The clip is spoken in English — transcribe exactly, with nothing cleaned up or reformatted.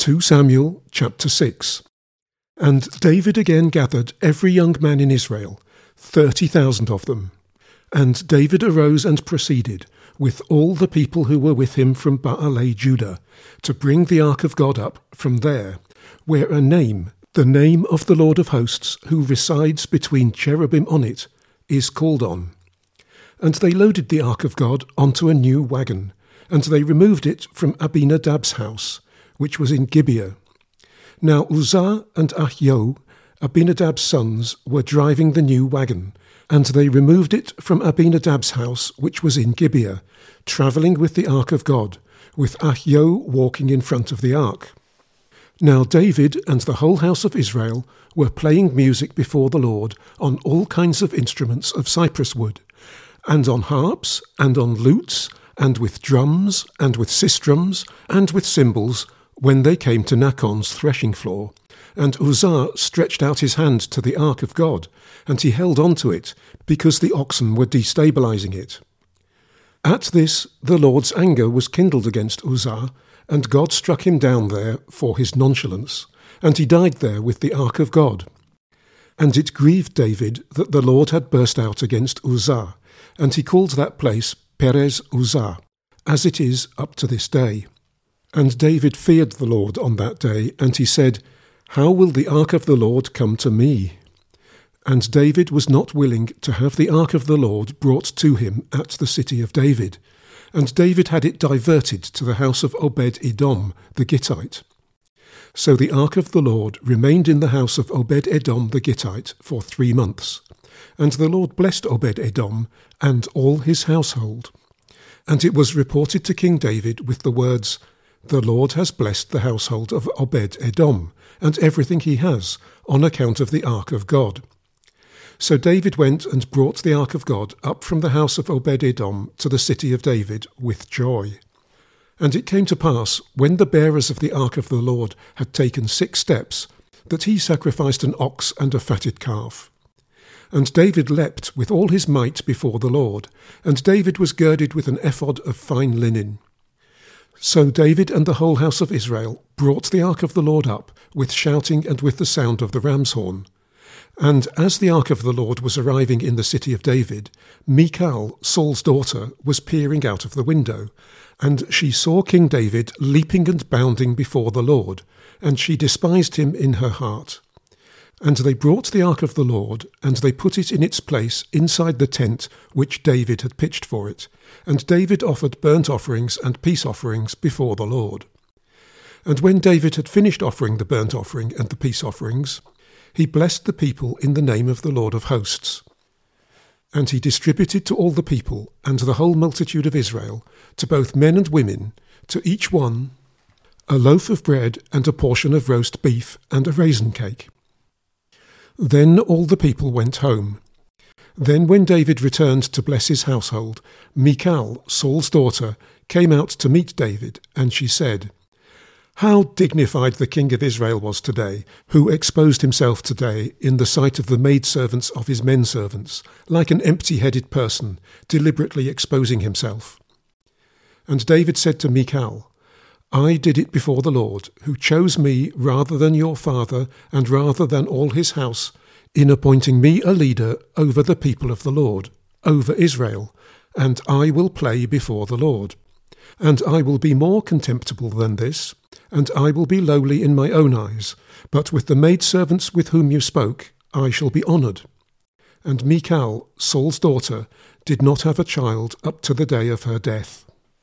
Second Samuel chapter six. And David again gathered every young man in Israel, thirty thousand of them. And David arose and proceeded, with all the people who were with him from Baaleh Judah, to bring the ark of God up from there, where a name, the name of the Lord of hosts, who resides between cherubim on it, is called on. And they loaded the ark of God onto a new wagon, and they removed it from Abinadab's house, which was in Gibeah. Now Uzzah and Ahio, Abinadab's sons, were driving the new wagon, and they removed it from Abinadab's house, which was in Gibeah, travelling with the ark of God, with Ahio walking in front of the ark. Now David and the whole house of Israel were playing music before the Lord on all kinds of instruments of cypress wood, and on harps, and on lutes, and with drums, and with sistrums, and with cymbals, when they came to Nachon's threshing floor. And Uzzah stretched out his hand to the ark of God, and he held on to it, because the oxen were destabilizing it. At this the Lord's anger was kindled against Uzzah, and God struck him down there for his nonchalance, and he died there with the ark of God. And it grieved David that the Lord had burst out against Uzzah, and he called that place Perez Uzzah, as it is up to this day. And David feared the Lord on that day, and he said, How will the ark of the Lord come to me? And David was not willing to have the ark of the Lord brought to him at the city of David, and David had it diverted to the house of Obed-Edom the Gittite. So the ark of the Lord remained in the house of Obed-Edom the Gittite for three months. And the Lord blessed Obed-Edom and all his household. And it was reported to King David with the words, The Lord has blessed the household of Obed-Edom, and everything he has, on account of the ark of God. So David went and brought the ark of God up from the house of Obed-Edom to the city of David with joy. And it came to pass, when the bearers of the ark of the Lord had taken six steps, that he sacrificed an ox and a fatted calf. And David leapt with all his might before the Lord, and David was girded with an ephod of fine linen. So David and the whole house of Israel brought the ark of the Lord up, with shouting and with the sound of the ram's horn. And as the ark of the Lord was arriving in the city of David, Michal, Saul's daughter, was peering out of the window, and she saw King David leaping and bounding before the Lord, and she despised him in her heart. And they brought the ark of the Lord, and they put it in its place inside the tent which David had pitched for it. And David offered burnt offerings and peace offerings before the Lord. And when David had finished offering the burnt offering and the peace offerings, he blessed the people in the name of the Lord of hosts. And he distributed to all the people and to the whole multitude of Israel, to both men and women, to each one, a loaf of bread and a portion of roast beef and a raisin cake. Then all the people went home. Then when David returned to bless his household, Michal, Saul's daughter, came out to meet David, and she said, How dignified the king of Israel was today, who exposed himself today in the sight of the maidservants of his men-servants, like an empty-headed person, deliberately exposing himself. And David said to Michal, I did it before the Lord, who chose me rather than your father and rather than all his house, in appointing me a leader over the people of the Lord, over Israel, and I will play before the Lord. And I will be more contemptible than this, and I will be lowly in my own eyes, but with the maidservants with whom you spoke I shall be honoured. And Michal, Saul's daughter, did not have a child up to the day of her death.